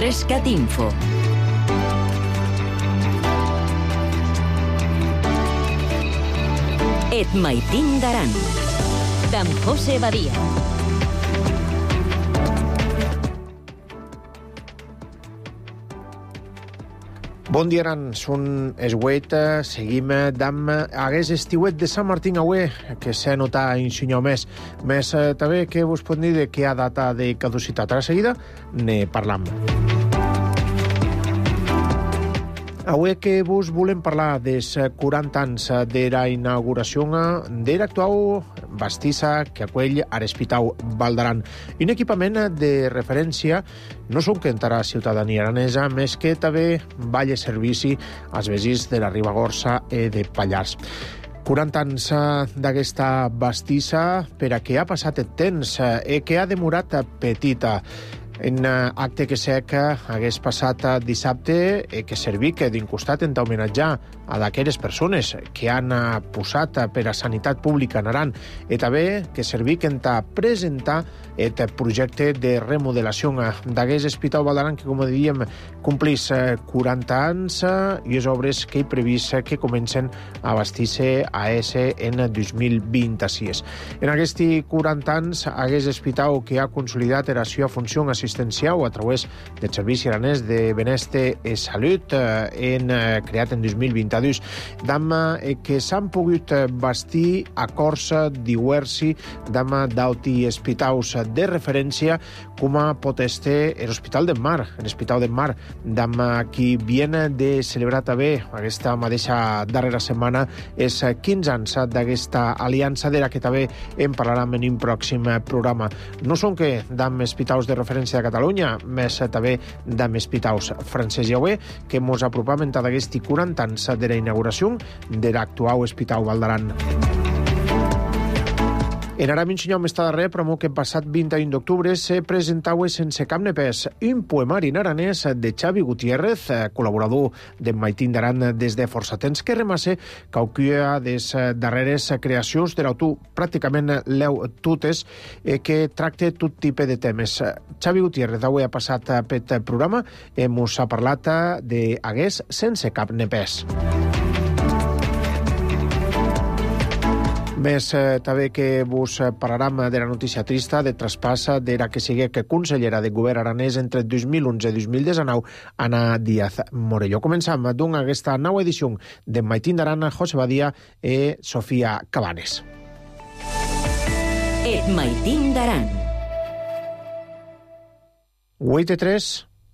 Rescat Info. Et Maitín d'Aran, d'en José Badia. Bon dia, Aran. Són es 8. Seguim amb aguest estiuet de Sant Martín avui, que s'ha notat un senyor més. Més també que vos pot dir de què ha data de caducitat. A la seguida ne parlam. Avui que vos volem parlar dels 40 anys de la inauguració de l'actual bastissa que acull a l'Hospital Vall d'Aran. Un equipament de referència no solament a la ciutadania aranesa, més que també valla servici als veïns de la Ribagorça i de Pallars. 40 anys d'aquesta bastissa per a què ha passat el temps i que ha demorat petita. En acte que sé que hagués passat dissabte que serví que d'un costat en homenatjar a d'aquelles persones que han posat per a sanitat pública en Aran i també que serví que en presentar el projecte de remodelació d'aquest Hospital Vall d'Aran que, com dèiem, complís 40 anys i les obres que hi previst que comencen a bastir-se a ese en 2026. En aquests 40 anys, aquest hospital que ha consolidat la seva funció assistencial a través del Servici Aranès de Benestar i Salut creat en 2022, que s'han pogut bastir acords diversi d'auti hospitals de referència com pot ser l'Hospital del Mar. L'Hospital del Mar, qui viene de celebrar també aquesta mateixa darrera setmana és 15 anys d'aquesta aliança de la que també en parlarem en un pròxim programa. No són que hospitals de referència de Catalunya, més també d'hospitals francès i avui, que ens apropam en d'aquests 40 anys de la inauguració de l'actual Hospital Vall d'Aran. En Aram ensenyam esta darrer, però que passat 21 d'octubre se presentava sense cap ni pes un poemari en aranès de Xavi Gutiérrez, col·laborador de Maitín d'Aran des de força temps, que remassa qualcuna de les darreres creacions de l'autor pràcticament leu totes, que tracta tot tipus de temes. Xavi Gutiérrez avui ha passat per el programa i ens ha parlat d'Hagués sense cap ni pes. Més també que vos parlarem de la notícia trista de traspàs de la que sigui que consellera de govern aranès entre 2011 i 2019, Ana Díaz Morelló. Començam amb aquesta nova edició de Maitín d'Aran, José Badia i Sofia Cabanes. Et Maitín d'Aran. 8:03.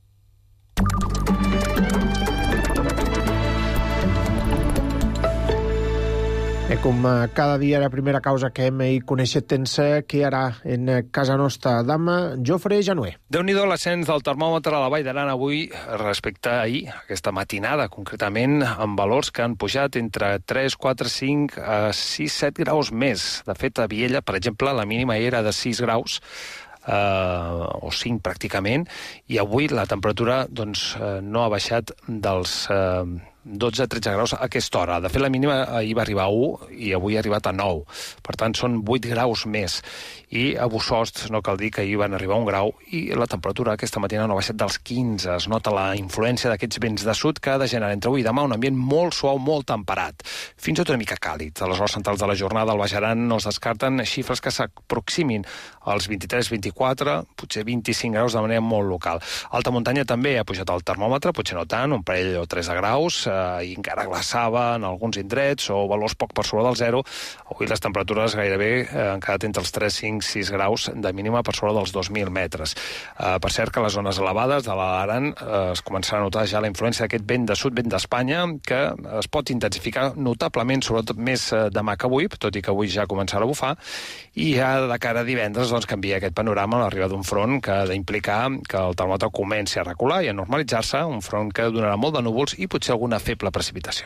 Com cada dia la primera causa que hem coneixet tens que ara en casa nostra d'ama, Jofre Januer. Déu-n'hi-do l'ascens del termòmetre a la Vall d'Aran avui respecte a ahir, aquesta matinada, concretament, amb valors que han pujat entre 3, 4, 5, 6, 7 graus més. De fet, a Viella, per exemple, la mínima era de 6 graus, o 5 pràcticament, i avui la temperatura no ha baixat dels 12-13 graus a aquesta hora. De fet, la mínima ahir va arribar a 1 i avui ha arribat a 9. Per tant, són 8 graus més. I a Bussost, no cal dir que ahir van arribar a 1 grau i la temperatura aquesta matina no ha baixat dels 15. Es nota la influència d'aquests vents de sud que ha de generar entre avui i demà un ambient molt suau, molt temperat, fins i tot una mica càlid. A les hores centrals de la jornada al Baix Aran no es descarten xifres que s'aproximin als 23-24, potser 25 graus de manera molt local. Alta muntanya també ha pujat el termòmetre, potser no tant, un parell o 3 de graus, i encara glaçava en alguns indrets o valors poc per sobre del 0. Avui les temperatures gairebé han quedat entre els 3, 5, 6 graus de mínima per sobre dels 2.000 metres. Per cert que a les zones elevades de l'Aran es començarà a notar ja la influència d'aquest vent de sud, vent d'Espanya, que es pot intensificar notablement, sobretot més demà que avui, tot i que avui ja començarà a bufar, i ja de cara a divendres canvia aquest panorama a l'arribada d'un front que ha d'implicar que el termòmetre comenci a recular i a normalitzar-se, un front que donarà molt de núvols i potser alguna feble precipitació.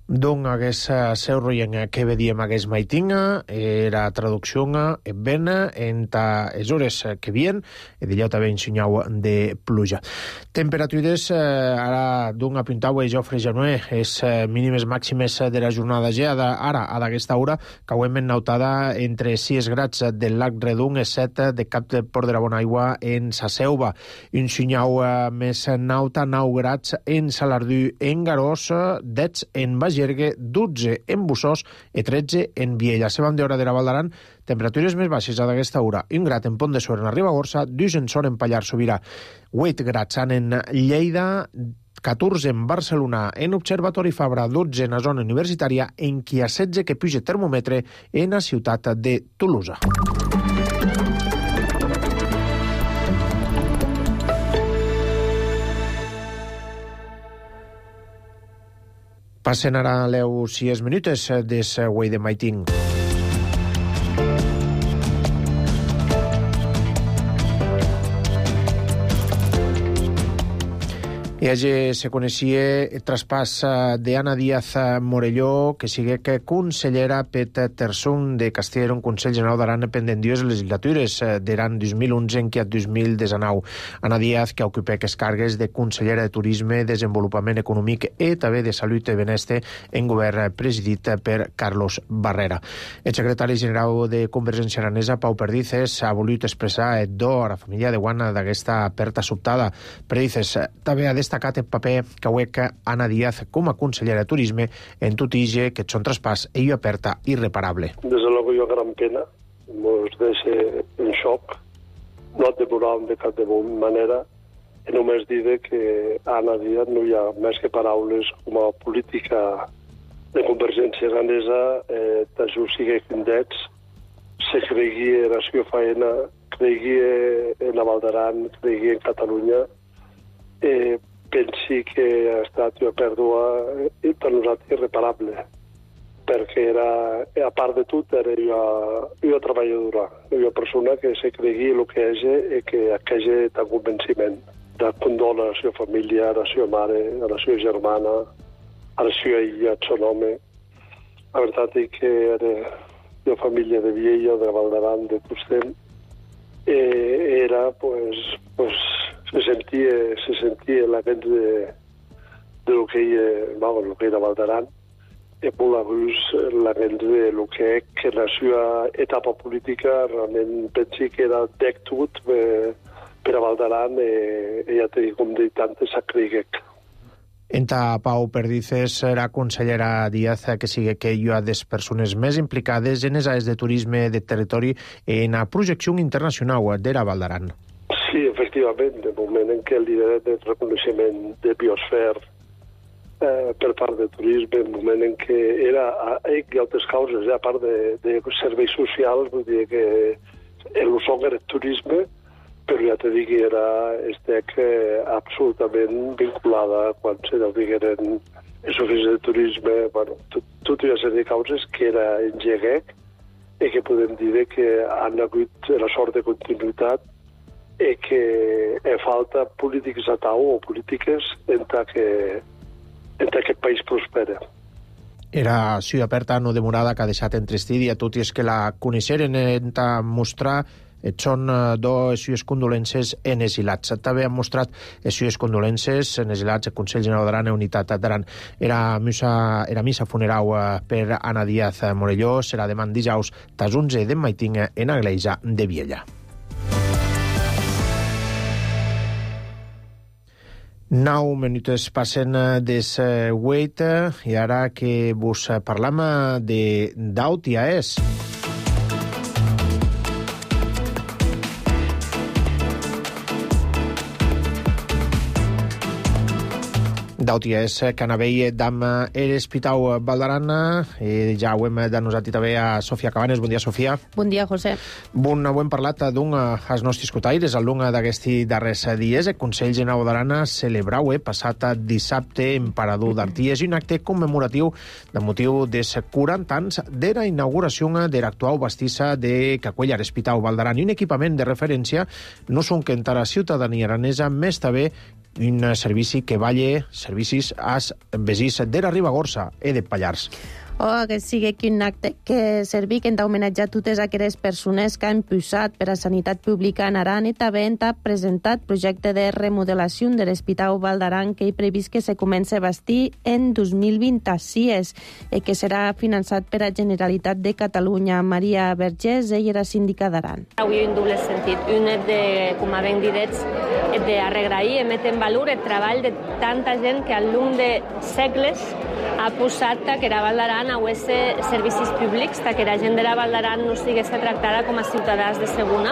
Don hagués seurroien que vedíem hagués maitinga, era traducción ben enta es hores que vien, e d'allò també ensenyau de pluja. Temperatures ara d'un apuntau e Jofre Janué, és mínimes màximes de la jornada geada, ara a d'aquesta hora, que ho hem nautada entre 6 grads del lac Redung i 7 de Cap de Port de la Bonaigua en Sa Selva. Ensenyau més nauta 9 grads en Salardú, en Garós, 10 en Baix 12 en Bussós i 13 en Viella. Se van d'hora de la Val d'Aran, temperatures més baixes a d'aquesta hora. 1 grad en Pont de Suert, en Ribagorça, 2 en Sort, en Pallars Sobirà, 8 grads en Lleida, 14 en Barcelona, en Observatori Fabra, 12 en la zona universitària, en qui a 16 que puja termòmetre en la ciutat de Tolosa. Passen ara a leu 6 minutes des Güell de Maiting. I allí se coneixia el traspàs d'Anna Díaz Morelló, que sigue que consellera pet terçon de Castella, un Consell General d'Aran pendent dues legislatures d'Aran 2011 en qui 2019. Anna Díaz, que ocupa aquests càrregues de consellera de Turisme, Desenvolupament Econòmic i també de Salut i Benestar en govern presidit per Carlos Barrera. El secretari general de Convergència Aranesa, Pau Perdices, ha volut expressar el do a la família de Guana d'aquesta aperta sobtada. Perdices també ha destacat el paper que hueca Anna Díaz com a consellera de Turisme en tot ige que són traspàs i aperta irreparable. Desde luego yo gran pena, nos deixa en xoc, no demoràvem de cap de manera, i només dir que Anna Díaz no hi ha més que paraules com a política de Convergència Aranesa, d'això sigui indets, se creguia en la seva feina, creguia en la Val d'Aran, creguia en Catalunya, pensi que ha estat una pèrdua per nosaltres irreparable, perquè era, a part de tot, era una treballadora, una persona que se creguia el que és i que aquella tan convenciment. De condola a la seva família, a la seva mare, a la seva germana, a la seva illa, al seu home. La veritat és que era una família de Viella, de Val d'Aran, de Tustem. Era, se sentia la gent de lo que era Val d'Aran, i molt a gust la gent de lo que la seva etapa política realment pensi que era d'èctot per a Val d'Aran i ja té com de tantes sacriguec. Enta Pau Perdices era consellera Díaz que sigue que hi ha des persones més implicades en les àrees de turisme de territori en la projecció internacional de la Val d'Aran. Sí, efectivament, el moment en què el liderat del reconeixement de biosfer per part de turisme, el moment en què era i altres causes, a part de serveis socials, vull dir que el son era turisme, però ja te dic que era absolutament vinculada quan se digueren els oficis de turisme, tot una sèrie de causes que era engeguec i que podem dir que han hagut la sort de continuïtat i que falta polítiques a tau o polítiques en que aquest país prospera. Era ciutat aperta no demorada que ha deixat entrestir i a tot i és que la coneixeren en mostrar són dos sues condolences en exilats. També han mostrat les sues condolences en exilats el Consell General d'Aran i Unitat d'Aran. Era missa funeral per Anna Díaz Morelló, serà demà dijous tas 11 de Maiting en la Gleisa de Viella. 9 minuts passen des 8 i ara que vos parlam d'Autiaès. D'Autiaès Canavell d'Am Erespitau Val d'Aran. Ja ho hem denosat també a Sofia Cabanes. Bon dia, Sofia. Bon dia, José. Ho hem parlat d'un als nostres cotaires, al d'un d'aquests darrers dies. El Consell General d'Aran celebrau passat dissabte en Parador d'Arties i un acte commemoratiu de motiu dels 40 anys de la inauguració de l'actual bastissa de Cacuell Erespitau Val d'Aran i un equipament de referència no són que entra la ciutadania aranesa més també un servici que valle servicis als vesins de la Ribagorça e de Pallars. Que sigui que un acte que servi que hem d'homenatjar totes aquelles persones que han impulsat per a sanitat pública en Aran i també ha presentat projecte de remodelació de l'Hospital Val d'Aran que hi previst que se comença a bastir en 2026 i que serà finançat per a Generalitat de Catalunya. Maria Vergés, ella era síndica d'Aran. Avui un doble sentit. Un és de, com a ben direts, d'agrair i met en valor el treball de tanta gent que al llarg de segles ha posat que la Val d'Aran hagués servicis públics, que la gent de la Val d'Aran no estigués tractada com a ciutadans de segona.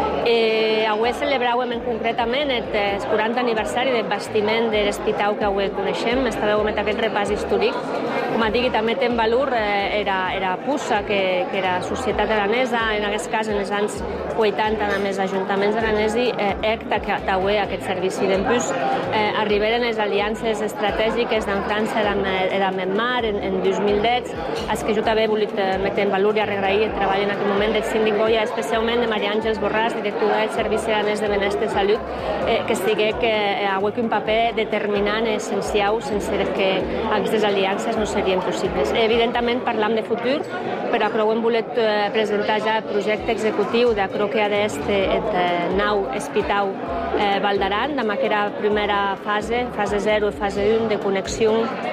Avui celebràvem concretament el 40 aniversari del bastiment de l'hospital que avui coneixem. Estàvem en aquest repàs històric. Com a digui, també té en valor era PUSA, que era societat aranesa, en aquest cas en els anys 80, amb els ajuntaments aranesi, que avui aquest servici d'empús arribaren les aliances estratègiques d'en França i la Menmar en 2010, els que jo també he volit metre en valor i agrair el treball en aquest moment del síndic Goya, especialment de Maria Àngels Borràs, directora del Servici Aranès de Benestar i Salut, que estigui avui un paper determinant i essencial, sense que aquestes aliances no serien possibles. Evidentment parlam de futur, però ho hem volet presentar ja el projecte executiu de que ha d'este el nou hospital Val d'Aran, amb aquesta primera fase 0 i fase 1 de connexió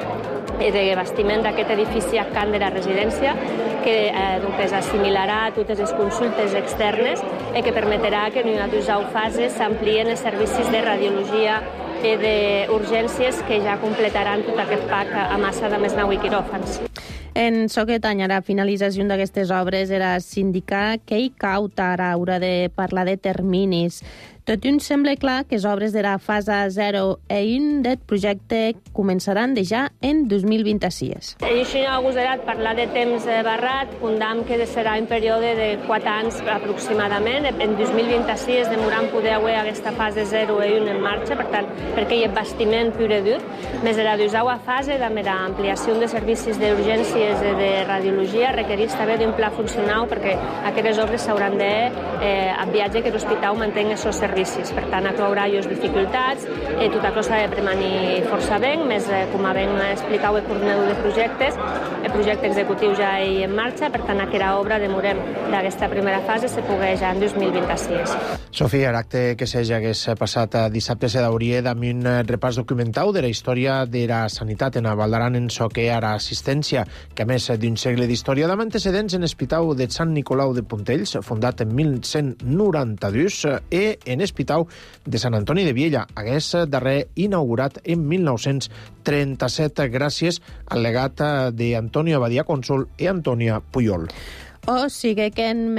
i de bastiment d'aquest edifici a camp de la residència, que assimilarà totes les consultes externes i que permetrà que en una dues fases s'amplien els servicis de radiologia i d'urgències que ja completaran tot aquest pack a massa de més 9 quiròfans. En aquest any, a la finalització d'aquestes obres, era sindicar que hi cau ara, haurà de parlar de terminis. Tot i sembla clar que les obres de la fase 0 i 1 del projecte començaran ja en 2026. Això no ha agosarat parlar de temps barrat, condam que serà un període de 4 anys aproximadament. En 2026 demoran poder haver aquesta fase 0 i 1 en marxa, per tant, perquè hi ha bastiment pur i dur. Més de la deusa fase, també l'ampliació de servicis d'urgències i de radiologia requereix també d'un pla funcional perquè aquestes obres s'hauran d'enviatge que l'hospital mantingui els seus servicis. Per tant, hi haurà dificultats, tota cosa de premanir força bé, més com ben explicat el coordinador de projectes, el projecte executiu ja hi en marxa, per tant, aquesta obra demorem d'aquesta primera fase se pugui ja en 2026. Sofia, l'acte que s'hagués passat dissabte se dauria amb un repàs documental de la història de la sanitat en Val d'Aran en so que ara assistència, que a més d'un segle d'història amb antecedents en l'Hospital de Sant Nicolau de Puntells, fundat en 1192, i en l'Hospital de Sant Antoni de Viella, hagués darrer inaugurat en 1937 gràcies al legat d'Antonio Abadia Cònsol i Antònia Puyol. O sigui que en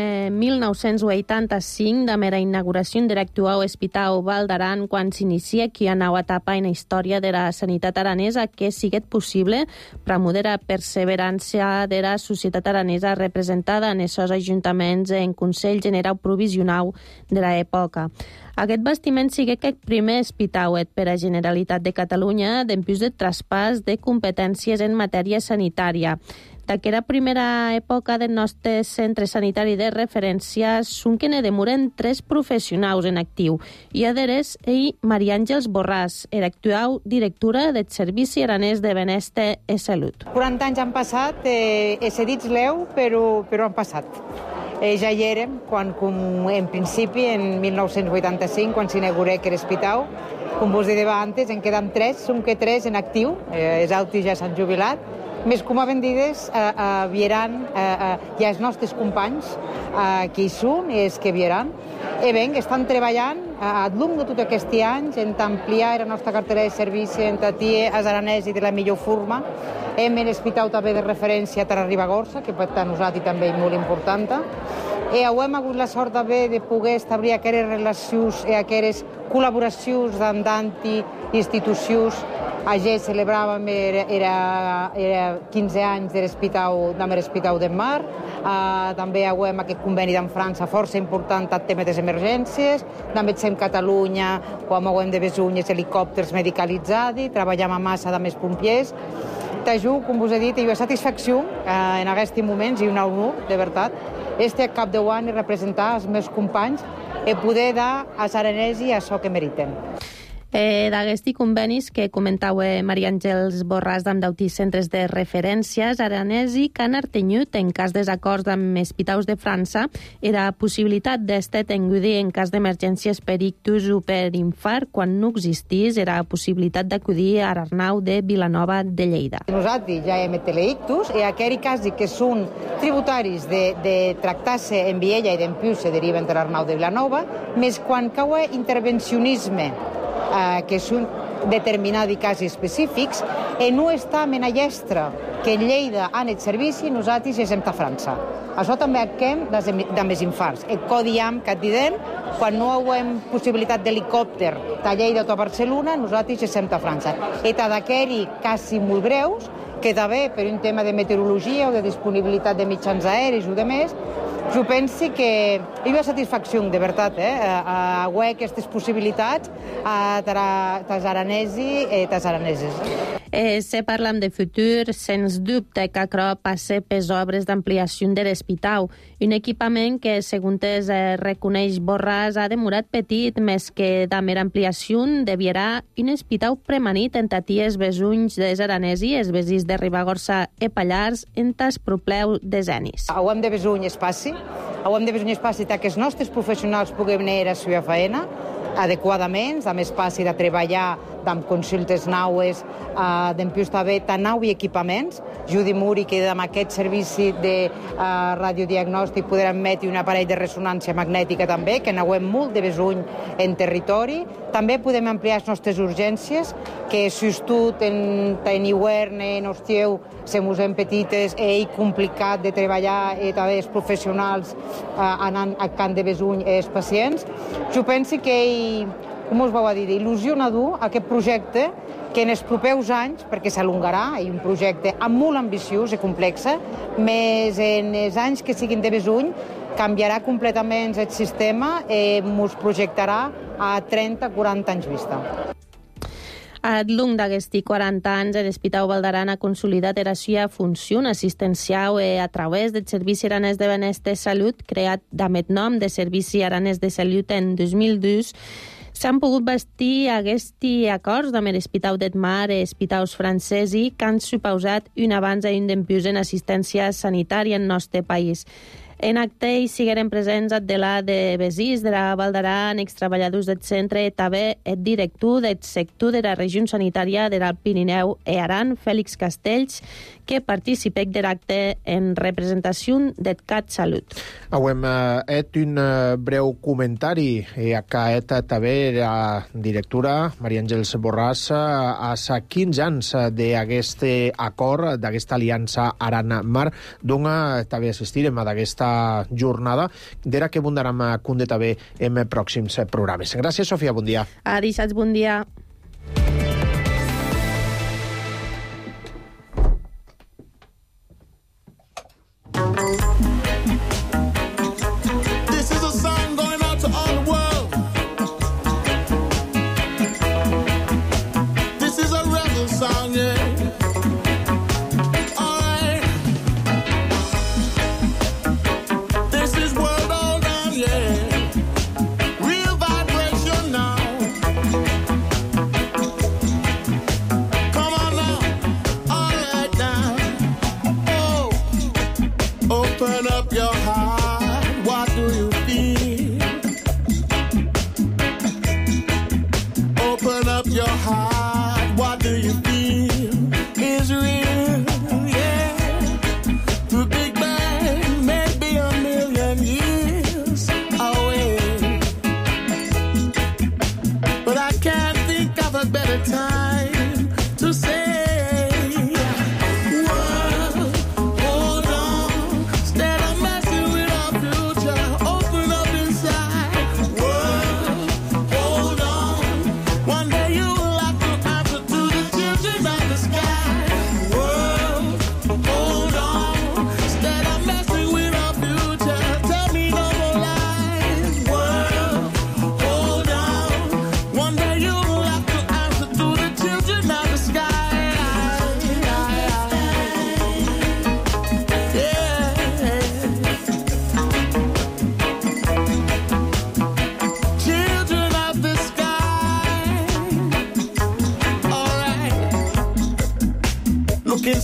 1985, de la inauguració de l'actual Hospital Val d'Aran, quan s'inicia aquí una nova etapa en la història de la sanitat aranesa, que siguet possible promoure la perseverança de la societat aranesa representada en els ajuntaments en Consell General Provisional de l'època. Aquest bastiment sigui que el primer hospital per a Generalitat de Catalunya d'empús de traspàs de competències en matèria sanitària. D'aquesta primera època del nostre centre sanitari de referència són que ne demoren 3 professionals en actiu i adhereix Maria Àngels Borràs, l'actual directora del Servici Aranès de Benestar i Salut. 40 anys han passat, és dit leu, però han passat. Ja hi érem quan, en principi, en 1985, quan s'inaugurà aquest hospital. Com vos deia antes, en queden 3, som que 3 en actiu, els altres ja s'han jubilat. Més com a vendides, vieran ja els nostres companys que hi són, els que vieran. Estan treballant a llum de tot aquest any en ampliar la nostra cartera de servicis en Tatie, als aranesi de la millor forma. Hem l'hospital també de referència a la Ribagorça, que per a nosaltres també és molt important. Hem hagut la sort també de poder establir aquelles relacions i aquelles col·laboracions d'anti-institucions. Ayer celebràvem era 15 anys de l'Hospital de Mar. També hem aquest conveni d'en França força important al tema de les emergències. També en Catalunya, quan hem de besunyes, helicòpters medicalitzats, treballem a massa de més pompiers. T'ajudo, com vos he dit, i ho satisfacció en aquests moments i un honor, de veritat, cap de any representar els meus companys i poder dar als aranesi això que meriten. D'aguesti convenis que comentau Maria Àngels Borràs amb d'autis centres de referències aranesi que han artenyut en cas desacords amb hospitals de França era possibilitat d'estat engudir en cas d'emergències per ictus o per infart quan no existís era possibilitat d'acudir a Arnau de Vilanova de Lleida. Nosaltres ja hem teleictus i aquells casos que són tributaris de tractar-se en Viella i d'empiu se deriven de l'Arnau de Vilanova, més quan cau intervencionisme que són determinats casos específics, i no està mena llestra que en Lleida han et servici, nosaltres estem a França. Això també acquem amb els infarts. El codiam que et didem, quan no hem possibilitat d'helicòpter a Lleida o a Barcelona, nosaltres estem a França. I d'aquells quasi molt greus, que també per un tema de meteorologia o de disponibilitat de mitjans aeris o de més, jo penso que hi ha satisfacció, de veritat, a haver aquestes possibilitats a les aranesi i les araneses. Se parla de futur, sens dubte que aquerò passa per obres d'ampliació de l'hospital, un equipament que, segons es reconeix Borràs, ha demorat petit, més que de mera ampliació, deviarà un hospital premanit en taties besunys des aranesi, es besis de Ribagorça i Pallars, en tas propleu de Zenis. Hem de besuny espaci, que els nostres professionals puguin venir a la seva feina adequadament, amb espaci de treballar, amb consultes naues, d'empius també tan nau i equipaments. Judi Muri, que amb aquest servici de radiodiagnòstic podrem emetre un aparell de ressonància magnètica també, que n'hauem molt de besuny en territori. També podem ampliar les nostres urgències, que sostut en hivern, en estiu, se musem petites i complicat de treballar i també els professionals anant a camp de besuny i els pacients. Jo penso que, com us vau dir, il·lusionador aquest projecte que en els propers anys, perquè s'alongarà, i un projecte molt ambiciós i complex, més en els anys que siguin de besuny, canviarà completament el sistema i ens projectarà a 30-40 anys vista. A long d'aquesti 40 anys, l'Hospital Valdaran ha consolidat la seva funció assistencial a través del Servici Aranès de Benestar i Salut, creat amb el nom de Servici Aranès de Salut en 2002. S'han pogut bastir aquests acords amb l'Hospital del Mar i hospitals francesos que han suposat un avanç i un dempius en assistència sanitària en el nostre país. En acte hi sigueren presents Adela de Besís, de la Valdaran, extreballadors del centre, i també el director del sector de la regió sanitària de l'Alt Pirineu i Aran, Fèlix Castells, que participà de l'acte en representació del CatSalut. Avem un breu comentari i acaet també la directora Maria Àngels Borràs a 15 anys d'aquest acord, d'aquesta aliança Aran-Mar, d'on també assistirem a aquesta jornada, d'era que bundaram conde també en pròxims programes. Gràcies, Sofia, bon dia. A dissabte, bon dia.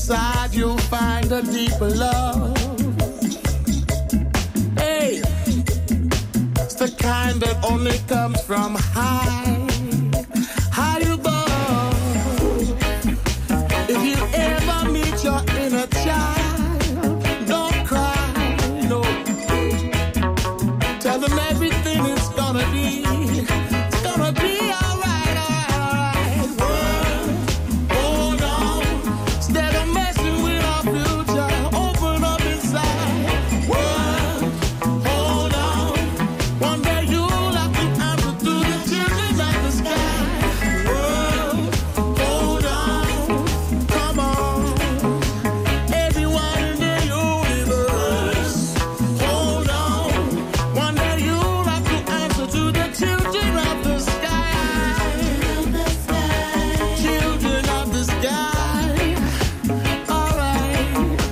inside you'll find a deeper love. Hey, it's the kind that only comes from high above. If you ever meet your inner child, don't cry, no. Tell them everything is gonna be alright, alright. Hold on, instead of messing with our future, open up inside. Hold on, one day you'll have to answer to the children of the sky. Hold on, come on, everyone in the universe. Hold on, one day you'll have to answer to the children of the sky. Children of the sky. Alright.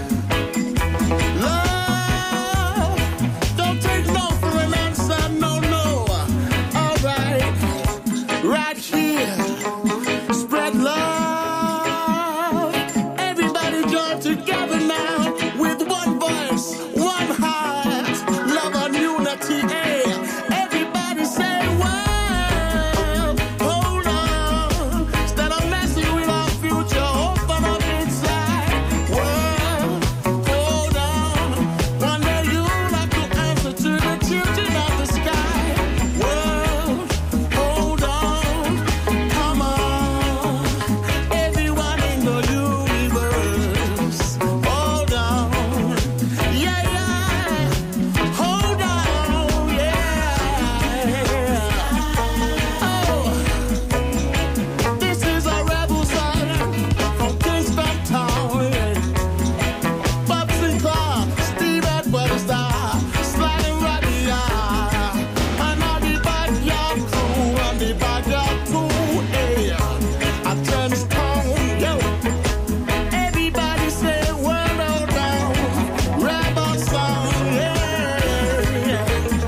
Love, don't take no for an answer, no. Alright. Right here. Spread love. Everybody join together now with one voice, one heart, love and unity. Hey, everybody say world. Hold on, instead of messing with our future, open up inside. World, hold on, one day you'll have to answer to the children of the sky. World, hold on, come on, everyone in the universe. Hold on, yeah, hold on, yeah. Oh, this is a rebel son from Kingston Town. Bob Sinclair, Steve Edwards, Sly and Roddy, and all the backyard crew, and the backyard crew, I turn this town, yo. Everybody say word out down, rebel song, yeah.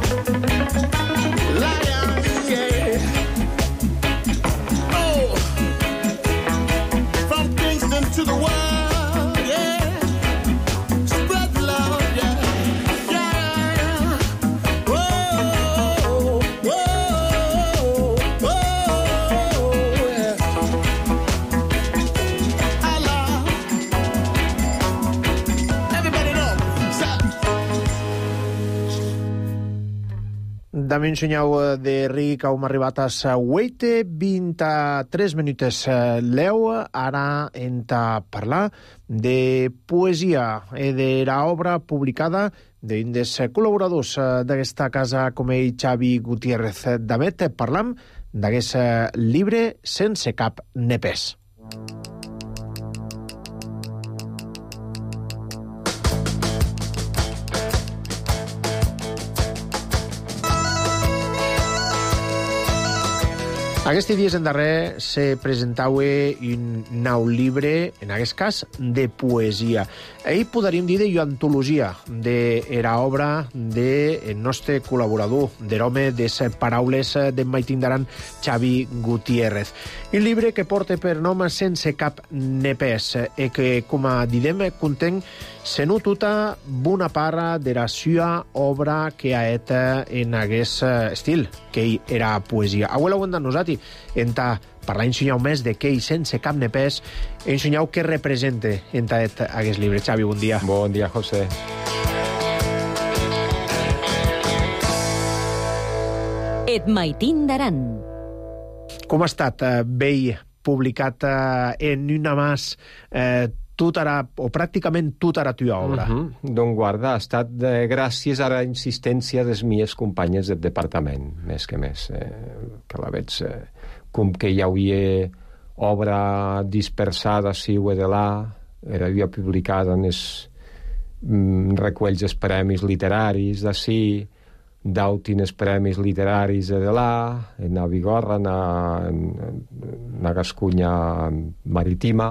Lion, yeah. Oh, from Kingston to the world, yeah. Spread love, yeah. Whoa, yeah. I love everybody know. També ensenyau de Ric com arribat a sa 23 minutes leu. Ara enta parlar de poesia e de l'obra publicada d'un dels col·laboradors d'aquesta casa com ell, Xavi Gutiérrez Damet. Parlam d'aquest llibre Sense cap ne pes. Aquests dies en darrer se presentava un nou llibre, en aquest cas, de poesia. Ahir podríem dir d'antologia de l'obra del nostre col·laborador, de l'home de les paraules d'en Maitindaran, Xavi Gutiérrez. Un llibre que porta per nom Sense cap ne pes i que, com a didem, conten senu tota bona part de la seva obra que ha et en aquest estil, que ell era poesia. Avui l'ho hem de nosaltres, enta parlar ensenyau més de què Sense cap ne pes, ensenyau què representa enta aquest llibre. Xavi, bon dia. Bon dia, José. Et Maitindaran. Com ha estat vell publicat en una mas tota o pràcticament tota la teva obra? Doncs guarda, ha estat gràcies a la insistència de les meves companyes del departament, més que més, que la veig com que hi havia obra dispersada si o de là, havia publicada en els reculls dels premis literaris d'ací, d'autines premis literaris de là, en la Vigorra, en la Gascunya Marítima,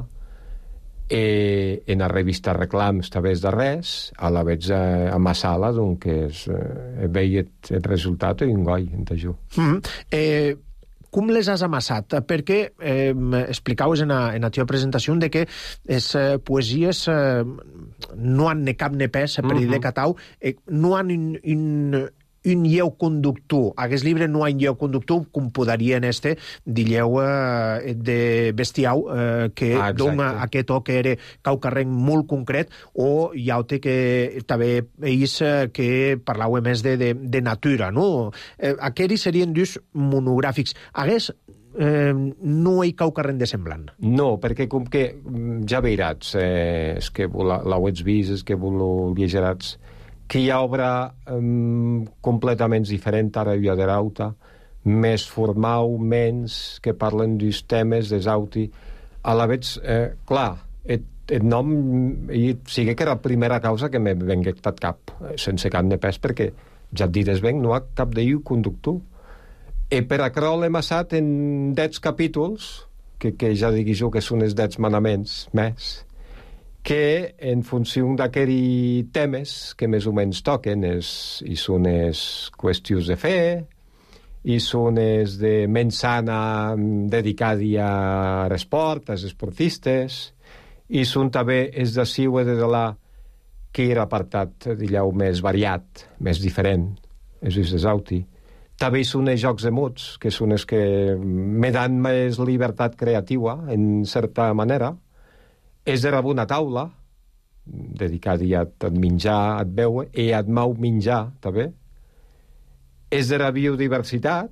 en la revista Reclams també de res, a la veig a Massala, doncs veia el resultat i un goi, en tajú. com les has amassat? Perquè explicaves en la teva presentació de que les poesies no han ne cap ne pes, per dir de Catau, no han un lleu conductor. Aquest llibre no ha un lleu conductor, com podria en dilleu de bestiau, que dona aquest to que era caucarrenc molt concret, o hi ha que també ells que parlau més de natura, no? Aquests serien dos monogràfics. Hagués no hi caucarrenc de semblant. No, perquè com que ja veirats, és que l'auets vist, és que vos llegerats, que hi ha obra completament diferent ara hi ha d'erauta, més formal, menys, que parlen dels temes, des auti. A la vez, clar, el nom sigui que era la primera causa que me vengué tot cap, sense cap de pes, perquè ja et dites ben, no ha cap d'ell conductor. I per això l'hem assat en 10 capítols, que ja digui jo que són els 10 manaments més, que en funció d'aquests temes que més o menys toquen i són les qüestions de fe, i són les de mensana dedicada a l'esport, als esportistes, i són també els de Siu de la que era apartat, digueu, més variat, més diferent, és desauti. També són els jocs de mots, que són els que me dan més llibertat creativa, en certa manera. És de una taula, dedicada a menjar, a beure, i a mau menjar, també. És de la biodiversitat,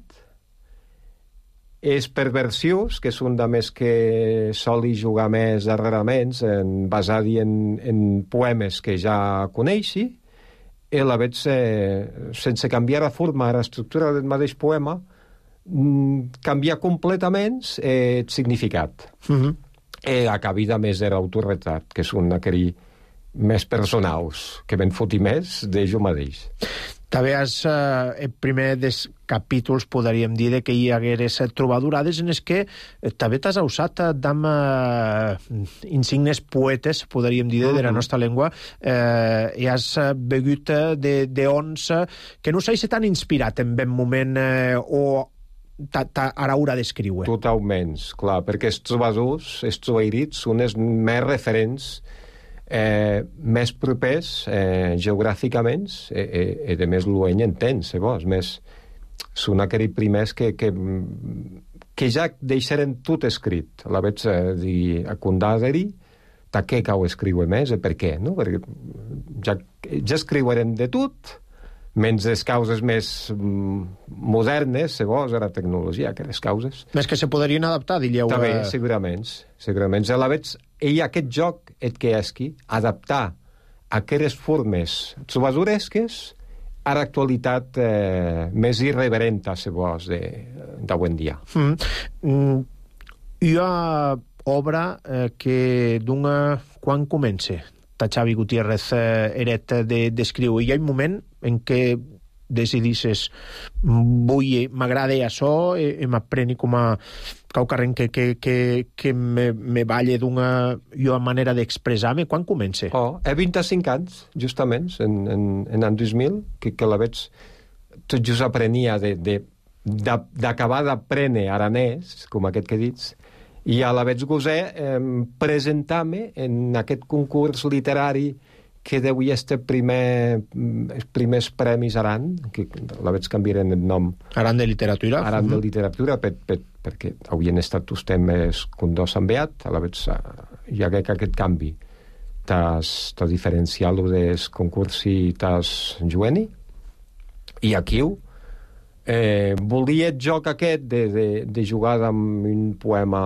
és perversions, que són de més que soli jugar més darrerament, basat en poemes que ja coneixi, i a la vez, sense canviar la forma, l'estructura del mateix poema, canviar completament el significat. La cabida més de l'autorretrat, que són aquells més personals, que ben foti més de jo mateix. També el primer dels capítols, podríem dir, que hi hagués trobadurades en els que també t'has usat d'am insignes poetes, podríem dir, de la nostra llengua, i has begut d'ons que no s'hagi tan inspirat en ben moment o a l'hora d'escriure. Totalment, clar, perquè els trobadors, els trobairits, són els més referents, més propers geogràficament, i de més l'ueny entens, més són aquells primers que ja deixaren tot escrit. A la vez, a condar-hi, de què cau escriure més i per què, no? Perquè ja escriurem de tot, menys les causes més modernes, segons la tecnologia, que les causes. Més que se podrien adaptar, diríeu. També, segurament. A la vez, hi ha aquest joc, que és adaptar aquelles formes trobadoresques a l'actualitat més irreverenta, segons, d'avui en dia. Hi ha obra que dona quan comença. Xavi Gutiérrez eret d'escriure. Hi ha un moment en què decidisses m'agrada això i m'apreni com a caucarrenc que me balle d'una manera d'expressar-me. Quan comença? He 25 anys, justament, en l'any 2000, que la veig tot just aprenia d'acabar d'aprendre aranès, com aquest que dits, i a la vez gosé presentar-me en aquest concurs literari que devia estar els primers premis Aran, que a la vez canviaren el nom. Aran de literatura. Aran de literatura, perquè havien estat els temes condos enviat, a la vez hi ha aquest canvi. T'has diferenciat-lo dels concurs i t'has jueni. I aquí volia el joc aquest de jugar amb un poema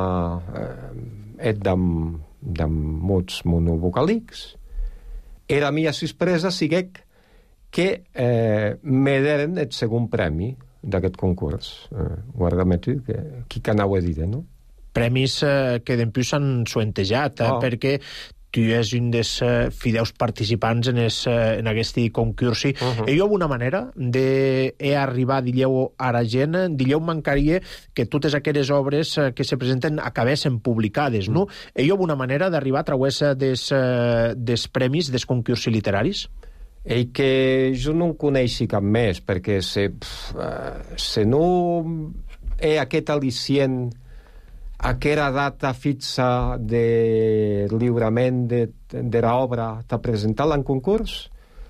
de mots monovocàlics. Era mia sorpresa siguec que me deren el segon premi d'aquest concurs. Guarda-me tu, qui que n'heu dit, no? Premis que d'empús s'han suentejat, perquè tu és un dels fideus participants en aquest concurs. Hi ha una manera d'arribar, digueu, a la gent, digueu, mancaria que totes aquelles obres que se presenten acabessin publicades, no? Hi ha una manera d'arribar a través dels premis dels concursos literaris? I que jo no en coneixi cap més, perquè se no aquest al·licient, aquella data fixa de lliurament de l'obra, de presentar-la en concurs,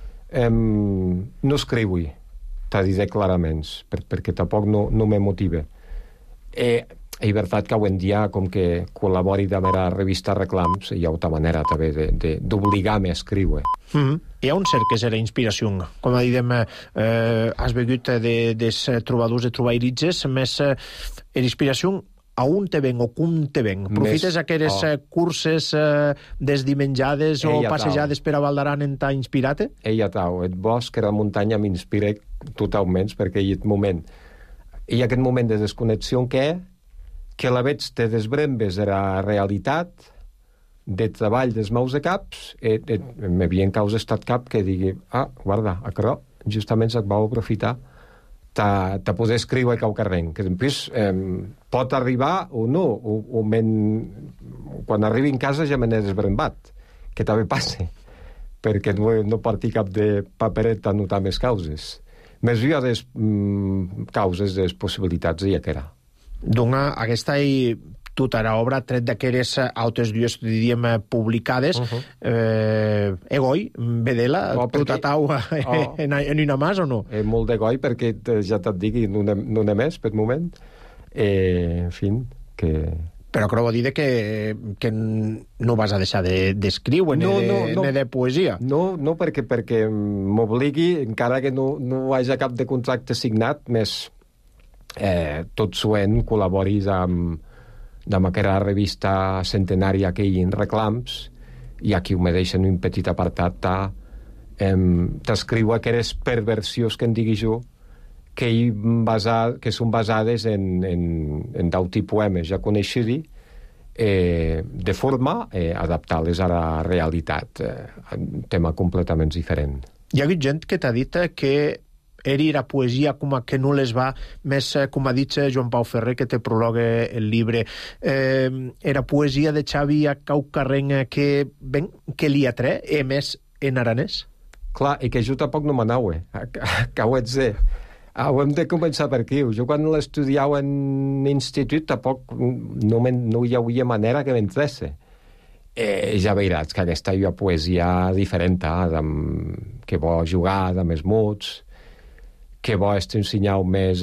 no escriu-hi, t'ha dit clarament, perquè tampoc no me motiva. És veritat que avui en dia, com que col·labori amb la revista Reclams, hi ha una manera també d'obligar-me a escriure. Hi ha un cert que serà inspiració. Com diguem, has begut des trobadors de trobaïritges, més inspiració a on te ven o com te ven? Profites aquelles curses desdimenjades o passejades per a Val d'Aran en t'ha inspirat? Ella tau, el bosc, la muntanya m'inspira totalment, perquè hi ha aquest moment de desconnexió que la veig de desbrembes de la realitat, de treball dels meus de caps, m'havia en causa estat cap que digui, guarda, això justament se't va aprofitar de poder escriure a carrer, que després pot arribar o no, quan arribi en casa ja me n'he desbrembat, que també passa, perquè no parti cap de paperet a notar més causes. Més via des causes, des possibilitats, i que era. Dona aquesta tota l'obra, tret d'aquelles altres dues, diríem, publicades, egoi, vedela, tota taua en una mas o no? Molt d'egoi, perquè ja te't digui, no n'he més per moment. En fi, que... Però creu a dir que no vas a deixar d'escriure ni de poesia. No, perquè m'obligui, encara que no hi hagi cap de contracte signat, més tot suent col·laboris amb aquella revista centenària que hi ha en Reclams, i aquí ho me deixen un petit apartat t'escriu aquelles perversions que en digui jo, que són basades en d'auti poemes ja coneixidi, de forma adaptar-les a la realitat, un tema completament diferent. Hi ha hagut gent que t'ha dit que era poesia com que no les va, més com ha dit Joan Pau Ferrer, que te prologa el llibre, era poesia de Xavi Caucarrenc que li atre, més en aranès? Clar, i que jo tampoc no m'anau, que ho ets hem de començar per aquí. Jo quan l'estudiava en institut tampoc no hi havia manera que m'entresse. Ja veuràs que aquesta hi ha poesia diferent, que vol jugar amb els mots, que vol ensenyar més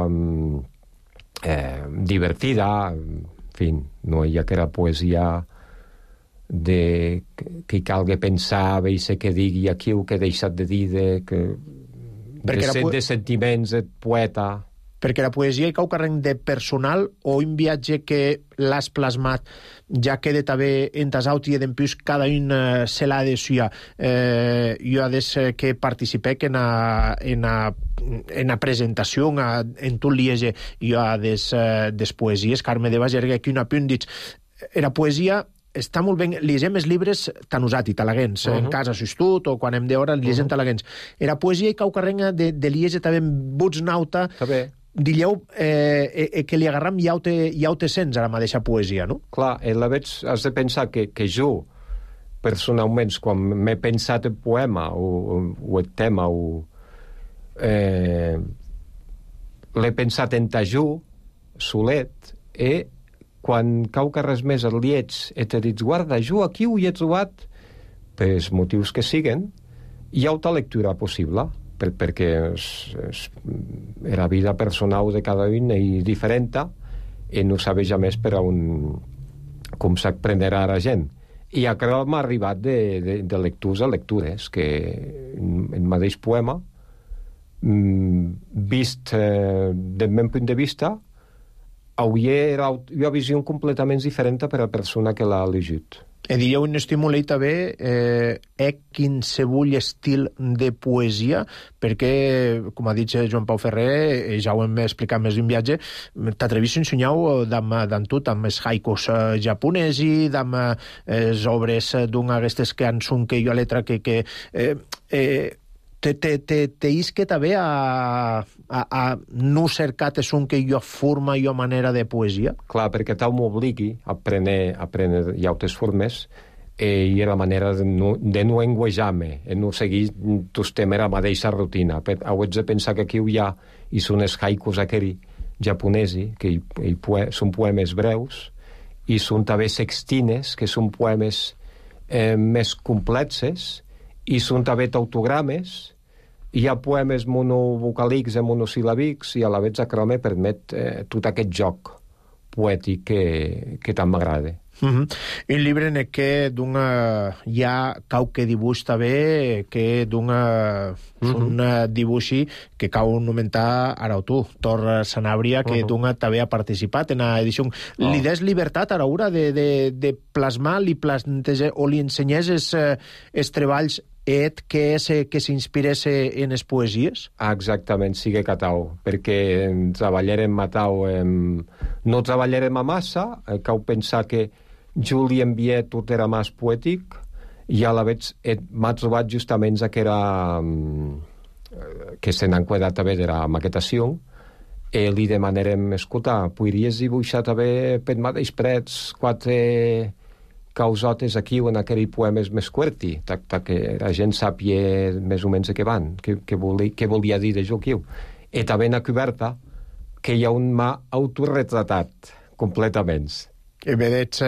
divertida, en fi, no hi ha aquella poesia que calgui pensar, veure què digui aquí o què he deixat de dir, de sentiments, de poeta. Perquè la poesia hi cau carreng de personal o un viatge que l'has plasmat ja queda també entasat i d'empús cada un se l'ha de suar. Jo des que participec en a presentació en tot liege jo des poesies Carme de Bagerga que un apunt dic era poesia està molt ben, llegem els llibres tan usats i talaguens, en casa s'estut o quan hem d'hora llegem talaguens. Era poesia i cau carrenga de liege també buts nauta dilleu que li agarram i ja ho te sents a la mateixa poesia, no? Clar, has de pensar que jo personalment, quan m'he pensat el poema o el tema l'he pensat en jo solet i quan cau que res més el lleig i t'he dit, guarda, jo aquí ho hi he trobat pels motius que siguen, hi ha una lectura possible perquè la vida personal de cada un és diferent i no sabeix ja més per com s'aprenderà la gent. I això m'ha arribat de lectures a lectures, que el mateix poema, vist del meu punt de vista, hi ha una visió completament diferent per a la persona que l'ha llegit. Diríeu un estímul també qualsevol estil de poesia, perquè, com ha dit Joan Pau Ferrer, ja ho hem explicat més d'un viatge, t'atrevis a ensenyar d'en tot, amb els haikus japonesi, amb les obres d'un d'aquestes que han son que jo a letra que te isque també a no cercar un que jo forma i manera de poesia? Clar, perquè tal m'obligui a aprendre altres formes i la manera de no enguejar-me, de no seguir tot tema la mateixa rutina. Ho ets de pensar que aquí hi ha i són els haikus aquells japonesi, que són poemes breus, i són també sextines, que són poemes més complexes, i són també tautogrames. Hi ha poemes monovocàlics i monosil·làbics, i a la vegada acrome permet tot aquest joc poètic que tant m'agrada. Un llibre en què hi ha qualque dibuix també, que un dibuixi que cau nomentar ara tu, Tor Sanabria, que també ha participat en l'edició. Li des llibertat a l'hora de plasmar, o li ensenyes els treballs que s'inspirés en les poesies? Exactament, sigue catau, perquè treballarem matau, no treballarem a massa, cau pensar que Juli envié tot era més poètic, i a la vegada m'ha trobat justament que era que se n'han quedat també de la maquetació, i li demanarem, escolta, podries dibuixar també per mateix prets 4 causotes aquí o en aquell poemes més curti, que la gent sàpia més o menys què van, què volia dir de Joaquim. I també en la coberta que hi ha un mà autorretratat completament. I vedets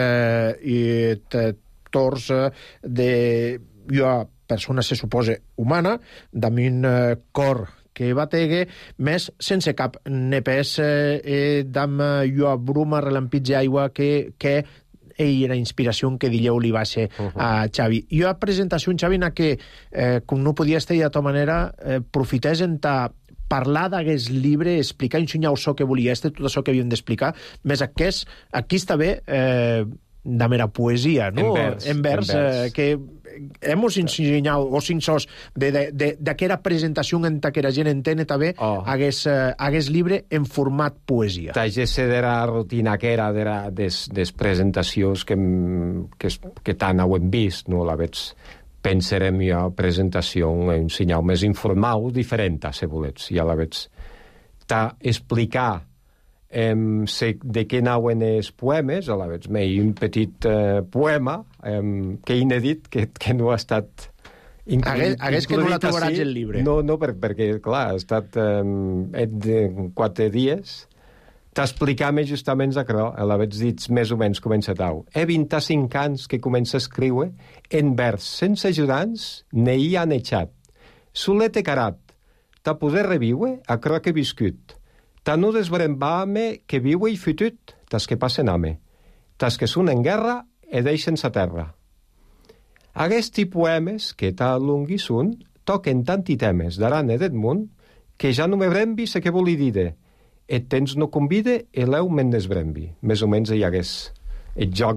tors de una persona, se suposa, humana, d'un cor que bategue, més sense cap nepès, d'am una bruma relampitge aigua que era inspiració que dieu li va ser a Xavi. I a presentació, Xavi, en què, com no podia estar d'altra manera, profités en parlar d'aquest llibre, explicar ensenyar això que volia tot això que havíem d'explicar, més aquí està bé de mera poesia, no? En vers. Que hemos ensenyat o cinc sos d'aquesta presentació en què la gent entén també aquest llibre en format poesia. T'agesse de la rutina que era des presentacions que tant ho hem vist, no? La veig pensarem a presentació un senyal més informal, diferent, si volets, i a la veig explicar de què anaven els poemes, a la veig un petit poema que he inèdit, que no ha estat Hagués que no la trobaràs el llibre. No, perquè, clar, ha estat de 4 dies. T'explicava justament això, l'haveig dit més o menys comença tau. He 25 anys que comença a escriure en vers sense ajudants, ne hi han eixat. Solet he carat, ta poder reviure aquerò que he viscut. Ta no desbrembame que viue i futut, tas que passen ame. Tas que són en guerra e deixen sa terra. Aquests poemes, que tan lunghi són, toquen tanti temes d'aran e d'Edmund, que ja no me brembi se que voli dir et temps no convide e l'eu me'n desbrembi. Més o menys hi hagués el joc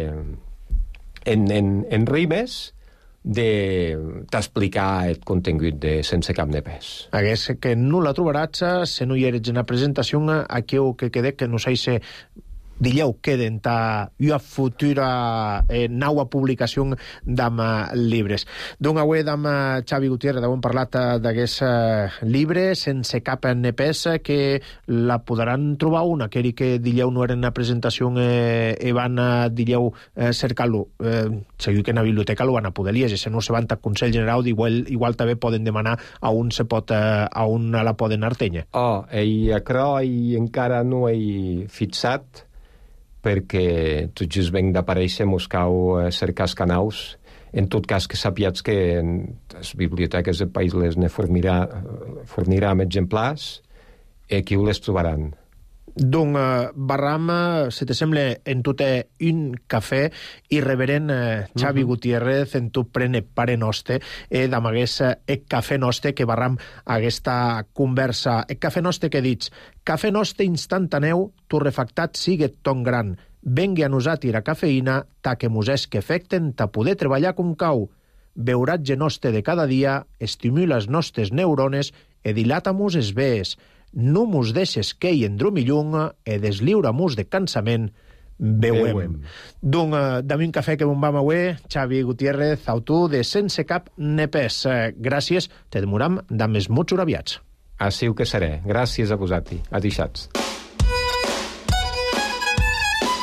en rimes d'explicar el contingut de Sense cap ni pes. Hagués que no la trobaràs, se no hi eres en la presentació, aquí que quede que no s'haise dileu queden ta una futura naua publicació d'am llibres. Doncs avui d'am Xavi Gutiérrez hem parlat d'aquest llibre Sense cap ni pes, que la podran trobar aquell que dileu no era en la presentació i van dileu cercar-lo. Segur que en la biblioteca lo van a poder llegir, si no se van al Consell General, igual també poden demanar a on la poden artenya. I això encara no he fixat, perquè tot just venc d'aparèixer, mos cau cercar els canals. En tot cas, que sapiats que les biblioteques del país les ne forniran exemplars i aquí ho les trobaran. Doncs, Barram, si te sembla, en tot un cafè, i reverent Xavi Gutiérrez en tu prene pare nostre, d'amagués el cafè nostre que Barram aquesta conversa. El cafè nostre que dits, cafè nostre instantaneu, torrefactat sigue ton gran, vengui a nosati la cafeïna, ta que mos és que efecten, ta poder treballar com cau. Beuratge nostre de cada dia estimula els nostres neurones e dilata-mos es vees. No mos deixes quei en dromillung e desliura-mos de cansament, beuem. Doncs, dami un cafè que bon vam avui, Xavi Gutiérrez, autor de Sense cap ni pes. Gràcies, te demoram d'amés mots uraviats. Així que seré. Gràcies a vosaltres. Adixats.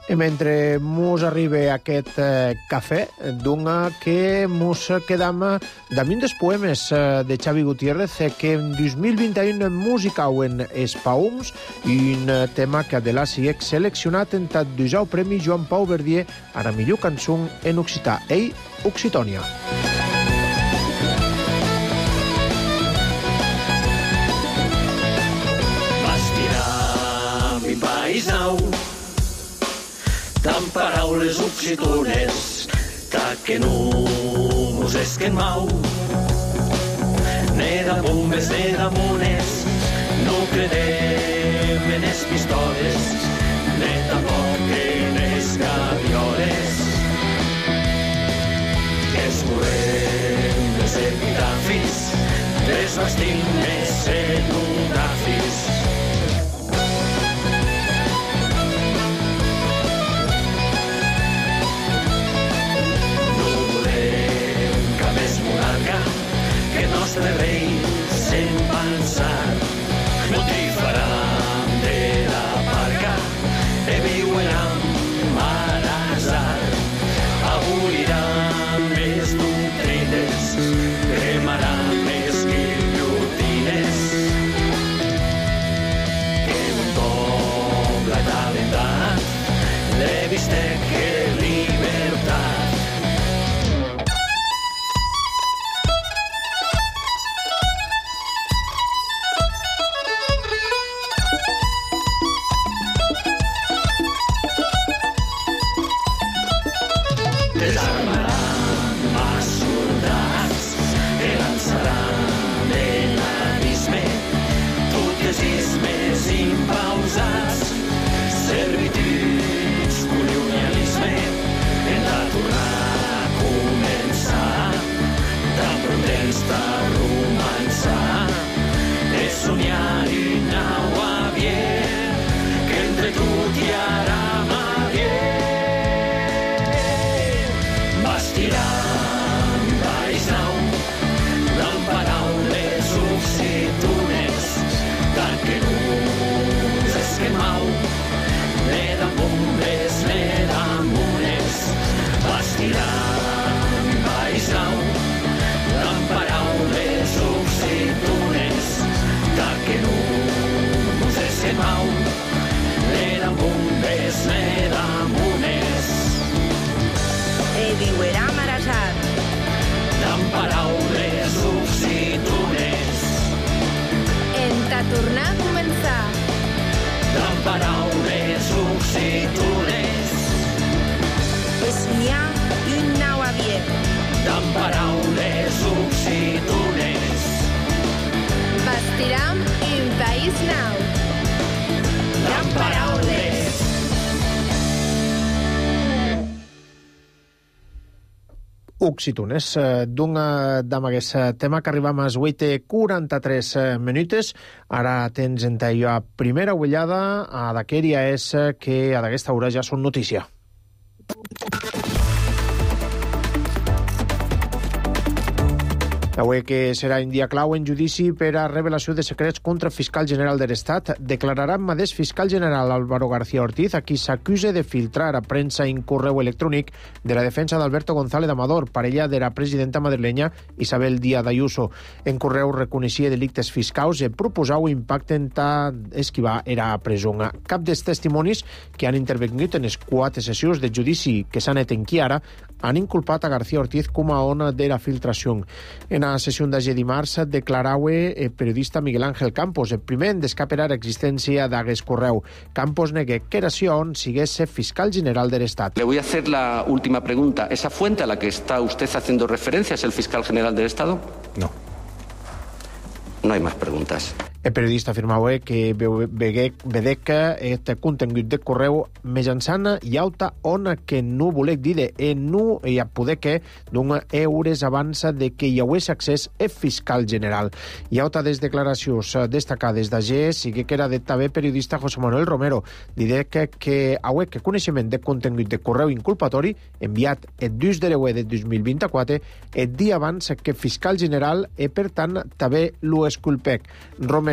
I mentre mos arriba aquest cafè, dunga que mos quedam damunt dels poemes de Xavi Gutiérrez que en 2021 musicauen espaums i un tema que de la sigue seleccionat en tant d'usau Premi Joan Pau Verdier a la millor cançó en occità. Ei, Occitònia. Bastirà mi país nou tan paraules occitones ta que no mos esquen mau ne de bombes ne de mones no credem en es pistoles ne tampoc en es gavioles que escorrem les epitafis les bastim les cenografis. Que el nostre rei se'n va alçar no t'hi faran de la parca e viueran marasar aboliran més doctrines cremaran més guillotines que un poble talentat l'he vist que libertat. Tornar a començar. Amb paraules occitones. És n'hi ha un nou aviat. Amb paraules occitones. Bastirem un país nou. Amb paraules. Occitones, d'amagués tema que arribam a 8:43 minutes. Ara tens en tallo a primera ullada a d'aquella és que a d'aquesta hora ja són notícia. Avui que serà un dia clau en judici per a revelació de secrets contra el fiscal general de l'Estat, declararà mateix fiscal general Álvaro García Ortiz, a qui s'acusa de filtrar a premsa en correu electrònic de la defensa d'Alberto González Amador, parella de la presidenta madrilenya Isabel Díaz Ayuso. En correu reconeixia delictes fiscals i proposau impacte en esquivar era presó. Cap dels testimonis que han intervingut en les 4 sessions de judici que s'han etenquit ara han inculpat a García Ortiz com a ona de la filtració. En la sessió d'ahir dimarts declarava el periodista Miguel Ángel Campos, el primer en descaperar l'existència d'aquest correu. Campos negue que era si on sigués fiscal general del Estado. Le voy a hacer la última pregunta. ¿Esa fuente a la que está usted haciendo referencia es el fiscal general del Estado? No. No hay más preguntas. El periodista afirmava que vedec aquest contingut de correu mitjançant hi auta ona que no volec dir no hi ha poder que d'un eures abans de que hi hagués accés el fiscal general. Hi auta des declaracions destacades d'AG, sigui que era de també periodista José Manuel Romero, direc que haué que coneixement de contingut de correu inculpatori enviat el 2 de l'EUE de 2024 el dia abans que fiscal general i per tant també lo esculpec. Romero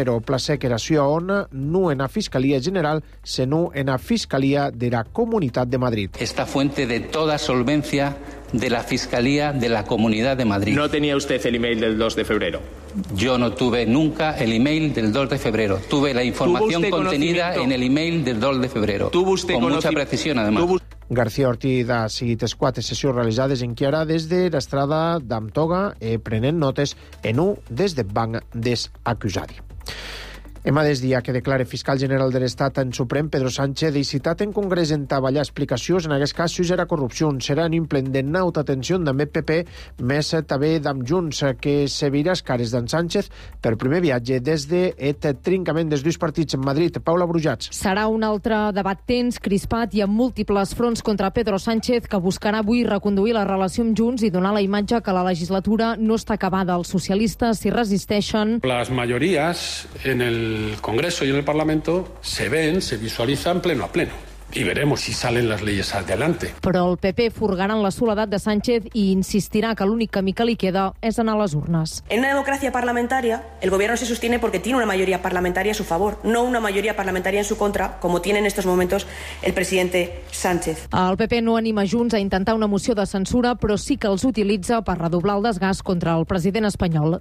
Primero, plasequeración no en la Fiscalía General, sino en la Fiscalía de la Comunidad de Madrid. Esta fuente de toda solvencia de la Fiscalía de la Comunidad de Madrid. ¿No tenía usted el email del 2 de febrero? Yo no tuve nunca el email del 2 de febrero. Tuve la información contenida en el email del 2 de febrero. ¿Tuvo usted con mucha precisión, además. García Ortiz ha seguit les 4 sessions realitzades en Chiara des de l'estrada d'Amtoga prenent notes en un des de banc des acusari. Hem adés dia que declare fiscal general de l'Estat en Suprem Pedro Sánchez i citat en Congrés en treballar explicacions en aquest cas si era corrupció. Serà en implen de nauta atenció també PP més també d'Am Junts que se veirà les cares d'en Sánchez per primer viatge des de trincament dels dos partits en Madrid. Paula Brujats. Serà un altre debat tens, crispat i amb múltiples fronts contra Pedro Sánchez que buscarà avui reconduir la relació amb Junts i donar la imatge que la legislatura no està acabada. Els socialistes s'hi resisteixen. Les majories en el Congreso y en el Parlamento se ven, se visualizan pleno a pleno. Y veremos si salen las leyes adelante. Però el PP furgarà en la soledat de Sánchez i insistirà que l'únic camí que li queda és anar a les urnes. En una democracia parlamentaria, el gobierno se sostiene porque tiene una mayoría parlamentaria a su favor, no una mayoría parlamentaria en su contra, como tiene en estos momentos el presidente Sánchez. El PP no anima Junts a intentar una moció de censura, però sí que els utilitza per redoblar el desgast contra el president espanyol.